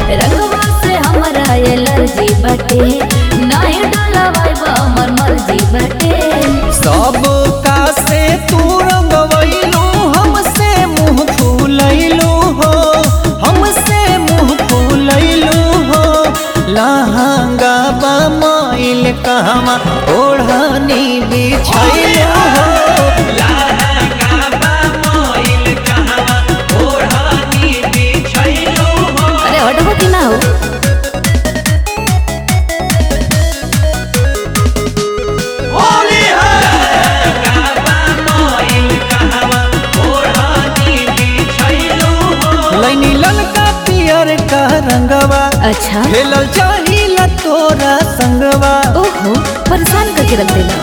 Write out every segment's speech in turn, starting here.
रंगवा से हमरा एलर्जी बाटे, नहीं डलवाइबा हमर मर्जी बाटे। सब का से तू रंगवैलू, हमसे मुँह फूलैलू हो, हमसे मुँह फूलैलू हो। लहंगा बमाइल कहवा ओढ़नी बिछैलू हो, लहंगा बमाइल कहवा ओढ़नी बिछैलू हो। अरे हटबो कि ना हो। लैनी ललका पियर का रंगवा, अच्छा खेलल चाहिला तोरा संगवा। ओहो परेशान करके रख देला।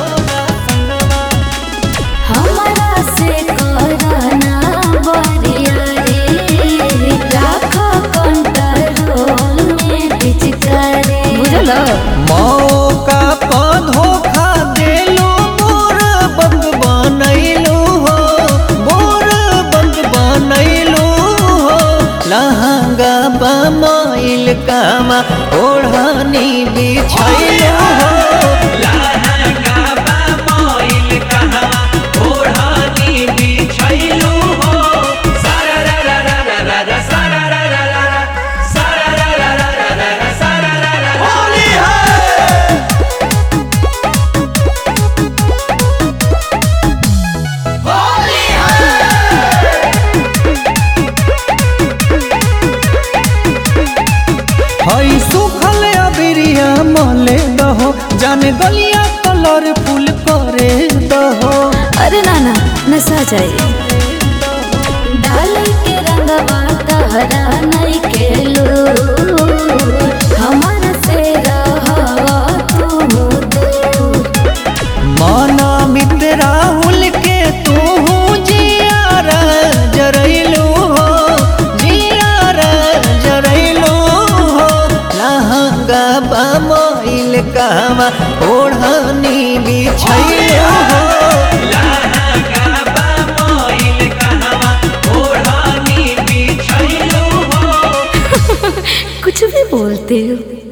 हमारा से कराना बरिया रे, राखो कंट्रोल में पिचकारी। बुझल मौका पर धोखा देलू, बोर बंद बनैलू हो, बोर बंद बनैलू हो। लहंगा बमाइल कहवा ओढ़नी बिछैलू हो, लहंगा बमाइल कहवा ओढ़नी बिछैलू हो। सारा रा रा रा रा रा रा, सारा रा रा रा रा, सारा रा रा रा रा रा रा, सारा रा रा रा। होली हई सुखल अबिरिया मले दहो, जाने गलिया कलर फुल करे दहो। अरे नाना नशा जाए। डाल के रंगवा कहरा नहीं खेलो, हमार से रहा तू दूर। माना मित्र राहुल के तू जियारा जरैलू हो, जियारा जरैलू हो। लहंगा बमाइल कहवा ओढ़नी बिछैलू हो, लहंगा बमाइल कहवा ओढ़नी बिछैलू हो। कुछ भी बोलते हो।